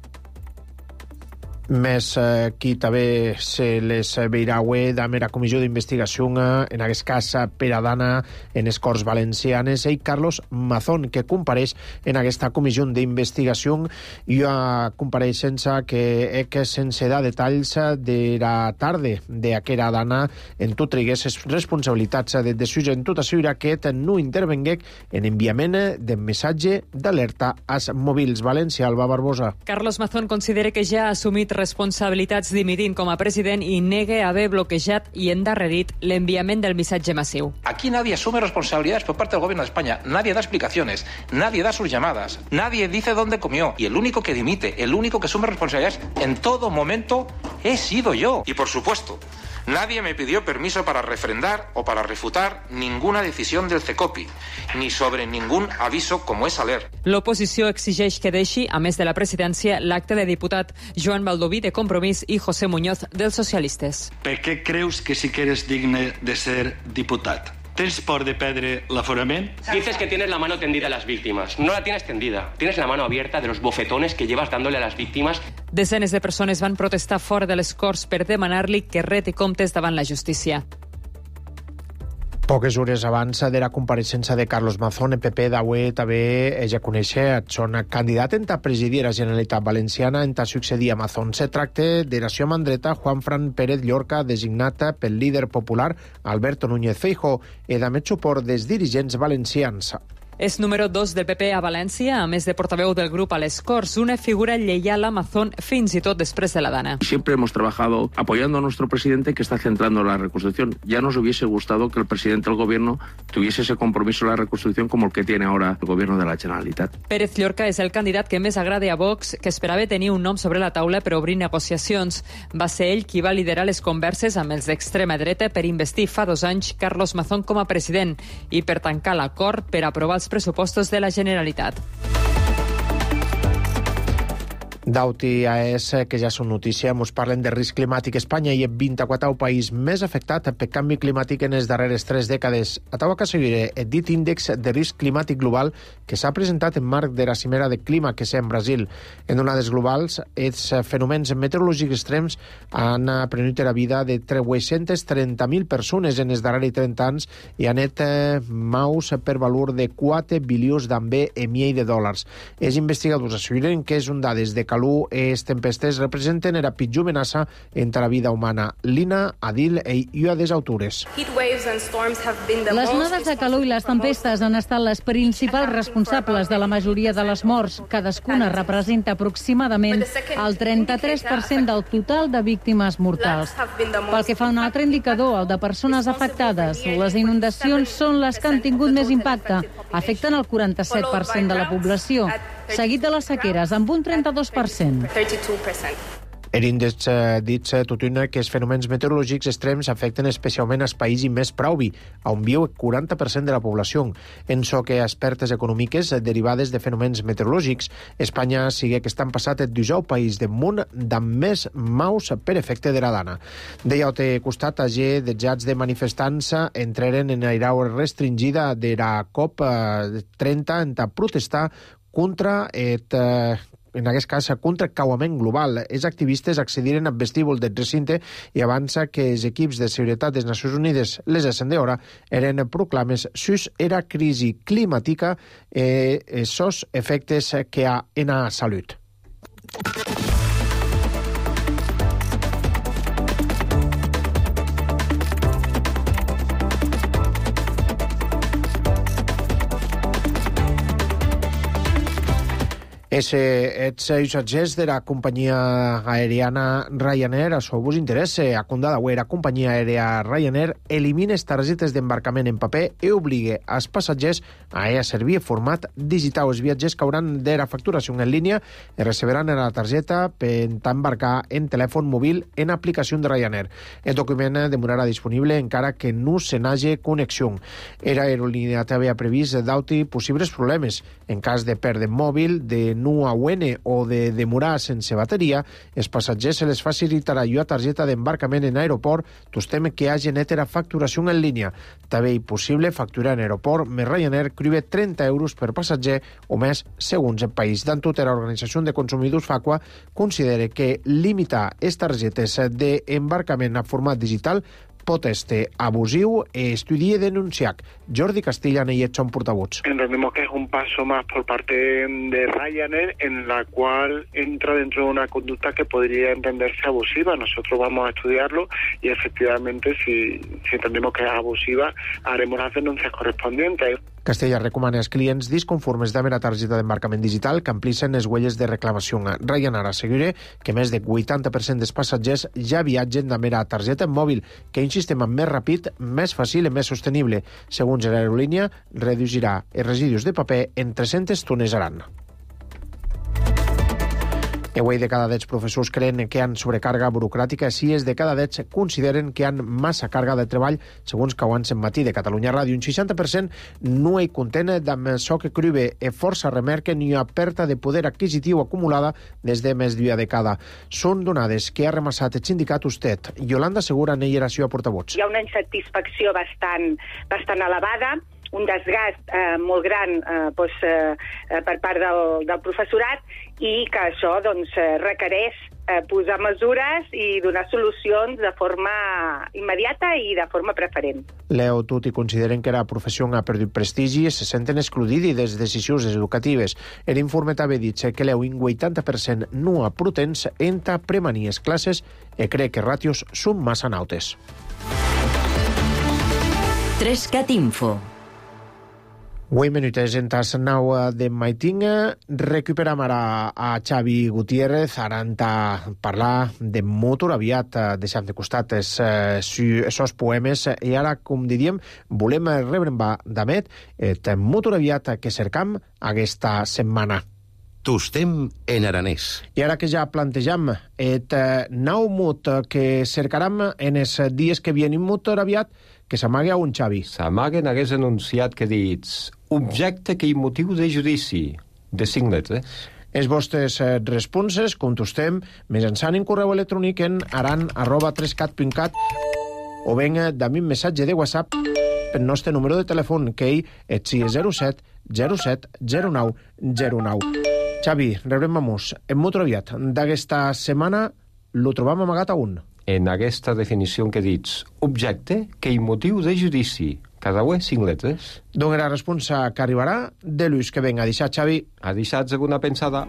Més qui també se les veirà avui amb la comissió d'investigació en aquest cas per Adana en les Corts Valencianes i Carlos Mazón que compareix en aquesta comissió d'investigació i a compareixença que sense dar detalls de la tarda d'aquesta Adana en tot trigués responsabilitats de decisió en tot assegurar que no intervengué en enviament de missatge d'alerta als mòbils. València, Alba Barbosa. Carlos Mazón considera que ja ha assumit responsabilitats dimitint com a president i nega haver bloquejat i endarrerit l'enviament del missatge massiu. Aquí nadie asume responsabilidades por parte del gobierno de España, nadie da explicaciones, nadie da sus llamadas, nadie dice dónde comió y el único que dimite, el único que asume responsabilidades en todo momento he sido yo. Y por supuesto, nadie me pidió permiso para refrendar o para refutar ninguna decisión del CECOPI, ni sobre ningún aviso como es ALER. L'oposició exigeix que deixi, a més de la presidència, l'acte de diputat Joan Baldoví de Compromís i José Muñoz dels Socialistes. Per què creus que sí que eres digne de ser diputat? ¿Tens por de perdre l'aforament? Dices que tienes la mano tendida a las víctimas. No la tienes tendida. Tienes la mano abierta de los bofetones que llevas dándole a las víctimas. Desenes de persones van protestar fora de les Corts per demanar-li que reti comptes davant la justícia. Poques hores abans de la compareixença de Carlos Mazón, el PP d'avui també ja coneixer son candidat a presidir la Generalitat Valenciana en succedir a Mazón. Se tracta de la seva mandreta Juanfran Pérez Llorca, designat pel líder popular Alberto Núñez Feijóo, i també suport dels dirigents valencians. És número 2 del PP a València, a més de portaveu del grup a les Corts, una figura lleial a Mazón fins i tot després de la Dana. Siempre hemos trabajado apoyando a nuestro presidente que está centrando la reconstrucción. Ya nos hubiese gustado que el presidente del gobierno tuviese ese compromiso de la reconstrucción como el que tiene ahora el gobierno de la Generalitat. Pérez Llorca és el candidat que més agrada a Vox, que esperava tenir un nom sobre la taula per obrir negociacions. Va ser ell qui va liderar les converses amb els d'extrema dreta per investir fa 2 anys Carlos Mazón com a president i per tancar l'acord per aprovar els pressupostos de la Generalitat. Dauti és que ja són notícia, ens parlen de risc climàtic. Espanya i el 24è país més afectat per canvi climàtic en les darreres 3 dècades. A taua que seguiré el dit índex de risc climàtic global que s'ha presentat en marc de la cimera de clima que s'ha en Brasil. En onades globals, els fenòmens meteorològics extrems han prenut la vida de 330.000 persones en els darrers 30 anys i han net maus per valor de 4 bilions d'ambé en milió de dòlars. Els investigadors asseguren que és un dades de calor i tempestes representen la pitjor amenaça entre la vida humana. Lina Adil i Ua des Autores. Les onades de calor i les tempestes han estat les principals responsables de la majoria de les morts. Cadascuna representa aproximadament el 33% del total de víctimes mortals. Pel que fa a un altre indicador, el de persones afectades, les inundacions són les que han tingut més impacte. Afecten el 47% de la població, seguit de les sequeres, amb un 32%. Erin dits tutun que els fenòmens meteorològics extrems afecten especialment els països més prauvi, on viu el 40% de la població. En so que expertes econòmiques derivades de fenòmens meteorològics, Espanya sigue que estan passat el 19 país del món amb més maus per efecte de la dana. Deia al costat age desjats de manifestants entraren en airau restringida de la COP30 en protestar contra en aquest cas, contra el cauament global. Els activistes accediren al vestíbul del recinte i avança que els equips de seguretat de les Nacions Unides les hacen d'hora eren proclames sus era crisi climàtica i els efectes que ha en la salut. Els usatgers de la companyia aèriana Ryanair, això vos interessa, a condada la companyia aèria Ryanair elimina les targetes d'embarcament en paper i obliga als passatgers a servir en format digital. Els viatgers que hauran de la facturació en línia i receberan la targeta per embarcar en telèfon mòbil en aplicació de Ryanair. El document demorarà disponible encara que no se n'hagi connexió. L'aerolínia havia previst d'auti possibles problemes en cas de perdre mòbil, de no AUN o de demorar sense bateria, els passatgers se les facilitarà la targeta d'embarcament en aeroport, tostem que hagi netera facturació en línia. També és possible facturar en aeroport, més Ryanair cribe 30 euros per passatger o més segons el país. D'en tot, l'Organització de Consumidors FACUA considera que limitar les targetes d'embarcament a format digital pot ser abusiu y estudia denunciar. Jordi Castilla y Edson portavoz. Entendemos que es un paso más por parte de Ryanair en la cual entra dentro de una conducta que podría entenderse abusiva. Nosotros vamos a estudiarlo y efectivamente si entendemos que es abusiva haremos las denuncias correspondientes. Castella recomana als clients disconformes d'haver la targeta d'embarcament digital que amplisen les huelles de reclamació. Ryanair assegura que més del 80% dels passatgers ja viatgen amb la targeta mòbil, que un sistema més ràpid, més fàcil i més sostenible. Segons l'aerolínia, reduirà els residus de paper en 300 tones a l'any. Avui de cada 10 professors creen que han sobrecàrrega burocràtica, si és de cada 10 consideren que han massa càrrega de treball, segons que abans en matí de Catalunya Ràdio. Un 60% no hi contén amb això que cribe e força remarca ni ha pèrdua de poder adquisitiu acumulada des de més d'una dècada. Són donades que ha remassat el sindicat USTED. Yolanda Segura n'hi era la portavoz. Hi ha una insatisfacció bastant elevada, un desgast molt gran per part del professorat i que això requereix posar mesures i donar solucions de forma immediata i de forma preferent. Leo Tuti consideren que la professió ha perdut prestigi i se senten excludits de les decisions educatives. L'informe també ha dit que un 80% no ha protens entra premanir les classes i crec que ràtios són massa nautes. 3CAT Info. 8 minuts en tas 9 de maitinga. Recuperam ara a Xavi Gutiérrez, ara en parlar de motor aviat, deixant de costat esos poemes, i ara, com diríem, volem rebrembar d'amet el motor aviat que cercam aquesta setmana. Tostem en aranès. I ara que ja plantejam el nou mot que cercaram en els dies que vienen motor aviat, que s'amaga un Xavi. S'amaga n'hagués anunciat que dits objecte que hi motiu de judici, de 5 letres. Els vostres responses, contestem, mitjançant en correu electrònic en aran@3cat.cat o ben dami un missatge de WhatsApp pel nostre número de telèfon, que és 607 07 09 09. Xavi, rebrem-nos en motor aviat d'aquesta setmana, lo trobam amagat a un. En aquesta definició que dits objecte que hi motiu de judici, cada ué 5 letres. D'on la responsa que arribarà de l'ús que venga. Deixat, Xavi. Ha deixat alguna pensada.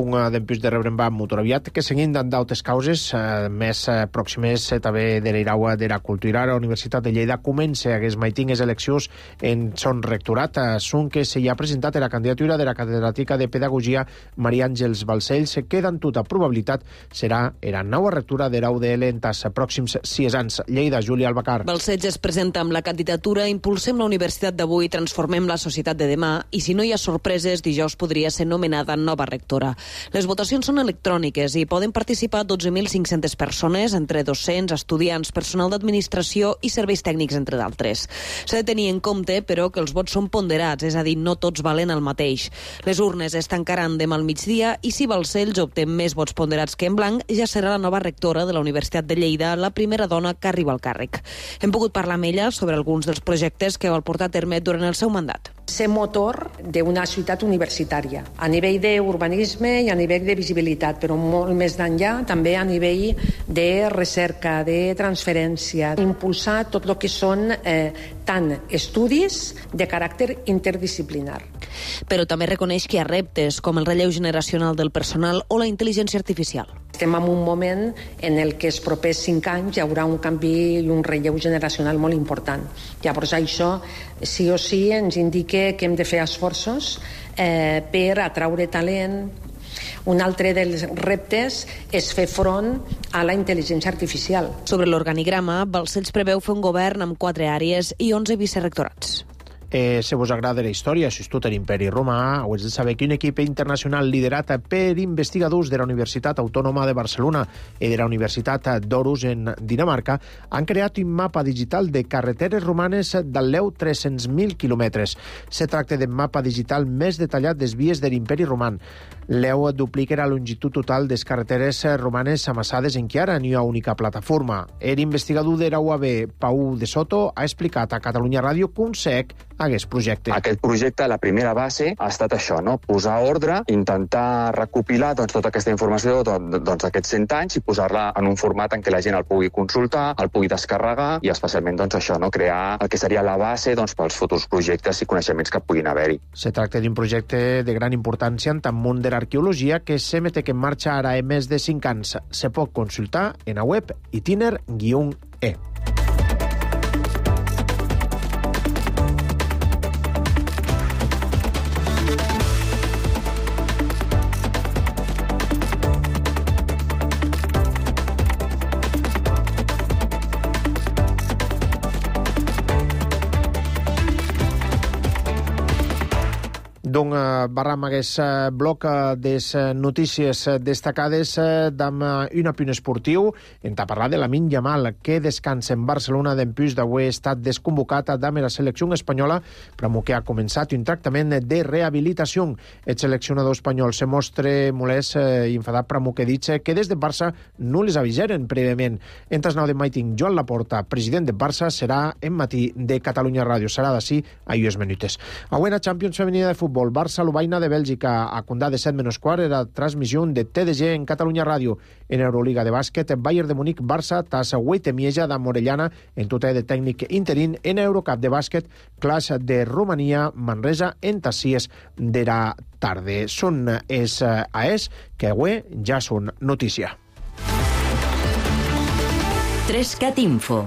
d'un d'empús de rebre molt aviat, que seguint d'altres causes més pròximes també de l'Iraua de la Cultura. La Universitat de Lleida comença aquests maitingues eleccions en son rectorat. Són que s'hi ha presentat la candidatura de la catedràtica de Pedagogia Maria Àngels Balcells, que d'en tota probabilitat serà la nova rectora de la UDL en els pròxims 6 anys. Lleida, Júlia Albacar. Balcells es presenta amb la candidatura Impulsem la universitat d'avui, transformem la societat de demà, i si no hi ha sorpreses, dijous podria ser nomenada nova rectora. Les votacions són electròniques i poden participar 12.500 persones, entre docents, estudiants, personal d'administració i serveis tècnics, entre d'altres. S'ha de tenir en compte, però, que els vots són ponderats, és a dir, no tots valen el mateix. Les urnes es tancaran demà al migdia i si Balcells obté més vots ponderats que en blanc, ja serà la nova rectora de la Universitat de Lleida, la primera dona que arriba al càrrec. Hem pogut parlar amb ella sobre alguns dels projectes que vol portar a terme durant el seu mandat. Ser motor d'una ciutat universitària, a nivell d'urbanisme i a nivell de visibilitat, però molt més d'enllà, també a nivell de recerca, de transferència, impulsar tot el que són tant estudis de caràcter interdisciplinar. Però també reconeix que hi ha reptes, com el relleu generacional del personal o la intel·ligència artificial. Estem en un moment en el que els propers 5 anys hi haurà un canvi i un relleu generacional molt important. Llavors això, sí o sí, ens indica que hem de fer esforços per atraure talent. Un altre dels reptes és fer front a la intel·ligència artificial. Sobre l'organigrama, Balcells preveu fer un govern amb 4 àrees i 11 vicerectorats. Si vos agrada la història, si és tot l'imperi romà, heu de saber que un equip internacional liderat per investigadors de la Universitat Autònoma de Barcelona i de la Universitat d'Aarhus en Dinamarca han creat un mapa digital de carreteres romanes del leu 300.000 quilòmetres. Se tracta del mapa digital més detallat des vies de l'imperi roman. L'eu duplica la longitud total des carreteres romanes amassades en què ara n'hi ha única plataforma. L'investigador de la UAB, Pau de Soto, ha explicat a Catalunya Ràdio com sec aquest projecte. Aquest projecte, la primera base, ha estat això, no? Posar ordre, intentar recopilar tota aquesta informació d'aquests 100 anys i posar-la en un format en què la gent el pugui consultar, el pugui descarregar i especialment això, no? Crear el que seria la base pels futurs projectes i coneixements que puguin haver-hi. Se tracta d'un projecte de gran importància en tant món de l'arqueologia que se mete en marxa ara en més de 5 anys. Se pot consultar en la web itiner-e. Donc, barram aquest bloc de notícies destacades d'am un apunt esportiu. Hem de parlar de Lamine Yamal, que descansa en Barcelona d'empús d'avui ha estat desconvocat d'am la selecció espanyola, però que ha començat un tractament de rehabilitació. El seleccionador espanyol se mostra molest i enfadat però que dit que des de Barça no les avisaren prèviament. Entre el 9 de maiting, Joan Laporta, president de Barça, serà en matí de Catalunya Ràdio. Serà d'ací a 10 minutes. Avui en la Champions femenina de futbol, Barça-Lovaina de Bèlgica, a Condà de 7:15 era transmissió de TDG en Catalunya Ràdio. En Euroliga de bàsquet, Bayern de Múnich, Barça, Tassa, Huete-Mieja de Morellana, en tota de tècnic interín. En Eurocup de bàsquet, Clash de Romania, Manresa, en Tassies de la tarda. Són els AES que avui ja són notícia. 3cat Info.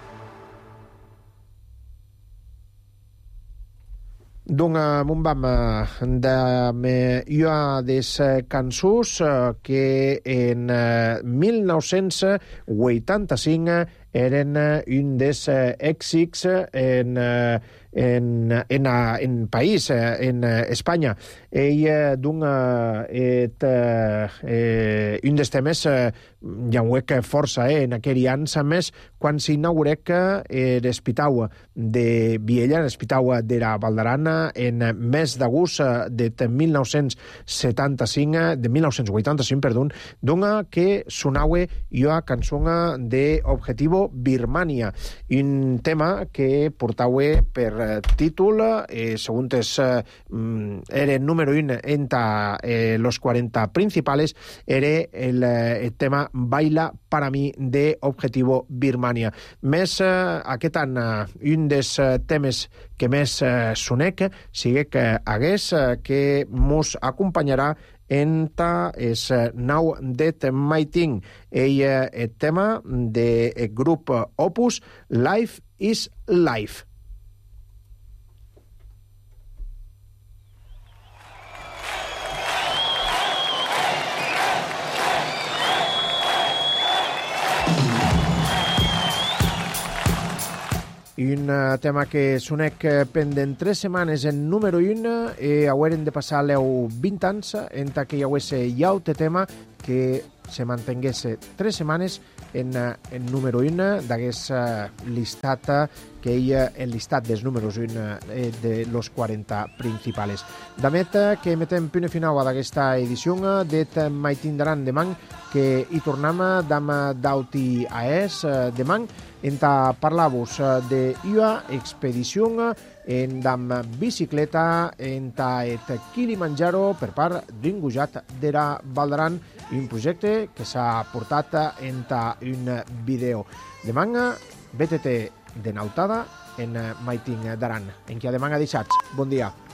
Donc, mon bam de hi des cançons que en 1985 eren un dels èxits en país, en Espanya. Ell, doncs, un dels temes ja ho veig força en aquell any, més quan s'inaugurec l'Hospital de Viella, l'Hospital de la Valdarana, en mes d'agost de 1985, perdó, dona que sonava una cançó de Objetivo Birmania, un tema que portava per títol, segons era el número 1 entre los 40 principales, era el tema Baila para mi de Objetivo Birmania. Més aquest any, un dels temes que més sonec sigui que hagués que mos acompanyarà enta es nau det maiting. Ella el tema de grup Opus, Life is Life. Un tema que sonec pendent 3 setmanes en número 1 e haueren de passar leu 20 anys enta que hi hagués jaute tema que se mantengués 3 setmanes en número 1 d'aguest listat que hi ha el listat dels números 1 de los 40 principals. Damet que metem punt final d'aquesta edició det mai tindran demà que hi tornem d'am d'auti AES demà enta parlar-vos d'una expedició en d'am bicicleta enta et Kilimanjaro per part d'un gujat d'era Val d'Aran, un projecte que s'ha portat enta un vídeo. Demà, BTT de nautada en Maiting d'Aran. En qui a demà dissabte. Bon dia.